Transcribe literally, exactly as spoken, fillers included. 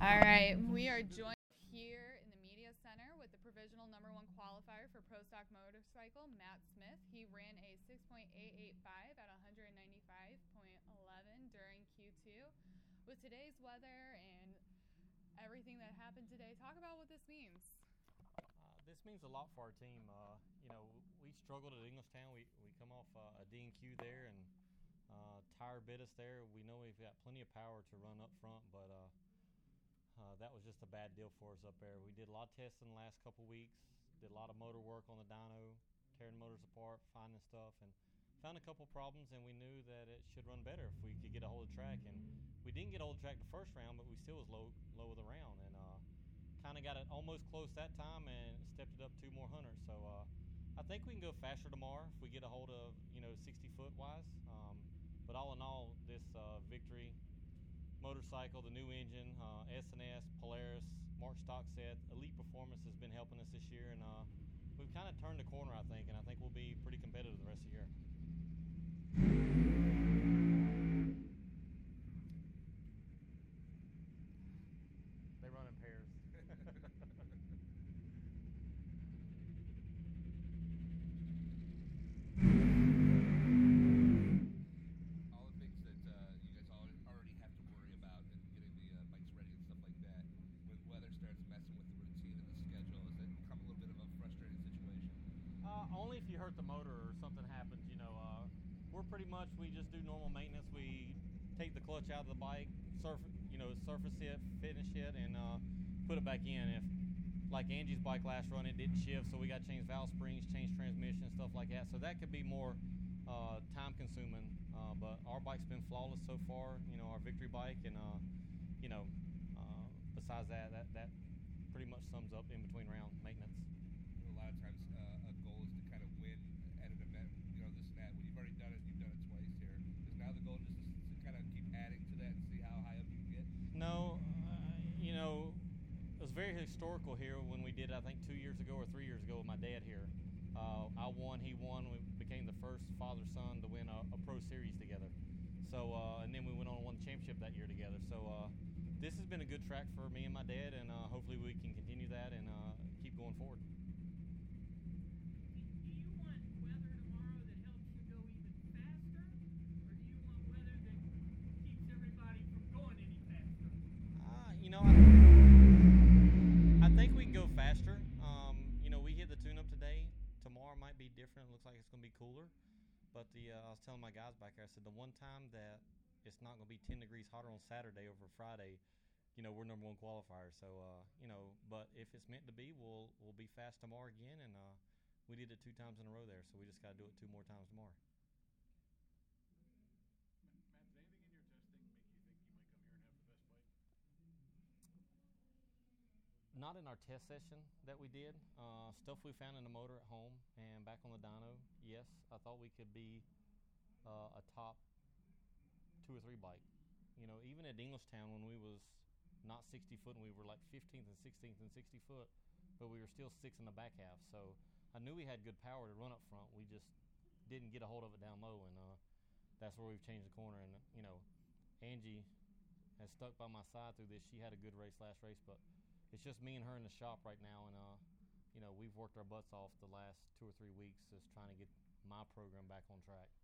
All right, we are joined here in the Media Center with the provisional number one qualifier for Pro Stock Motorcycle, Matt Smith. He ran a six point eight eight five at one ninety-five point one one during Q two. With today's weather and everything that happened today, talk about what this means. Uh, this means a lot for our team. Uh, you know, we struggled at Englishtown. We, we come off uh, a D and Q there, and uh, tire bit us there. We know we've got plenty of power to run up front, but uh, uh, that was just a bad deal for us up there. We did a lot of testing the last couple weeks, did a lot of motor work on the dyno, tearing motors apart, finding stuff, and found a couple problems, and we knew that it should run better if we could get a hold of the track. And we didn't get a hold of the track the first round, but we still was low low of the round, and uh, kind of got it almost close that time and stepped it up two more hundreds. So uh, I think we can go faster tomorrow if we get a hold of, you know, sixty foot wise. Um, but all in all, this uh, Victory motorcycle, the new engine, uh, S and S, Polaris, Mark stock set, Elite Performance has been helping us this year, and uh, we've kind of turned the corner, I think, and I think we'll be pretty competitive the rest of the year. They run in pairs. All the things that uh, you guys all already have to worry about and getting the uh, bikes ready and stuff like that. When weather starts messing with the routine and the schedule, does it become a little bit of a frustrating situation? Uh, only if you hurt the motor or something happens. You know, uh, we're pretty much, we just do normal maintenance. We take the clutch out of the bike, surf, you know, surface it, finish it, and uh, put it back in. If, like Angie's bike last run, it didn't shift, so we got to change valve springs, change transmission, stuff like that. So that could be more uh, time consuming. Uh, but our bike's been flawless so far, you know, our Victory bike, and uh, you know, uh, besides that, that, that pretty much sums up in between round maintenance. A lot of times uh, a goal is to kind of win at an event, you know, this and that. When you've already done it, you've done it twice here. Is now the goal just to, to kind of keep adding to that and see how high up you can get? No, uh, you know, it was very historical here when we did it, I think two years ago or three years ago with my dad here. Uh, I won, he won. We became the first father-son to win a, a pro series together. So, uh, and then we went on and won the championship that year together. So uh, this has been a good track for me and my dad, and uh, hopefully we can continue that and uh, keep going forward. Do you want weather tomorrow that helps you go even faster, or do you want weather that keeps everybody from going any faster? Uh, you know, I, I think we can go faster. Um, you know, we hit the tune-up today. Tomorrow might be different. It looks like it's going to be cooler. But the uh, I was telling my guys back there, I said the one time that it's not going to be ten degrees hotter on Saturday over Friday, you know, we're number one qualifier. So, uh, you know, but if it's meant to be, we'll we'll be fast tomorrow again. And uh, we did it two times in a row there, so we just got to do it two more times tomorrow. Matt, did anything in your testing make you think you might come here and have the best bike? Not in our test session that we did. Uh, stuff we found in the motor at home and back on the dyno, yes, I thought we could be uh, a top two or three bike. You know, even at Englishtown when we was not sixty foot and we were like fifteenth and sixteenth and sixty foot, but we were still six in the back half. So I knew we had good power to run up front. We just didn't get a hold of it down low, and uh, that's where we've changed the corner. And, you know, Angie has stuck by my side through this. She had a good race last race, but it's just me and her in the shop right now, and uh, you know, we've worked our butts off the last two or three weeks just trying to get my program back on track.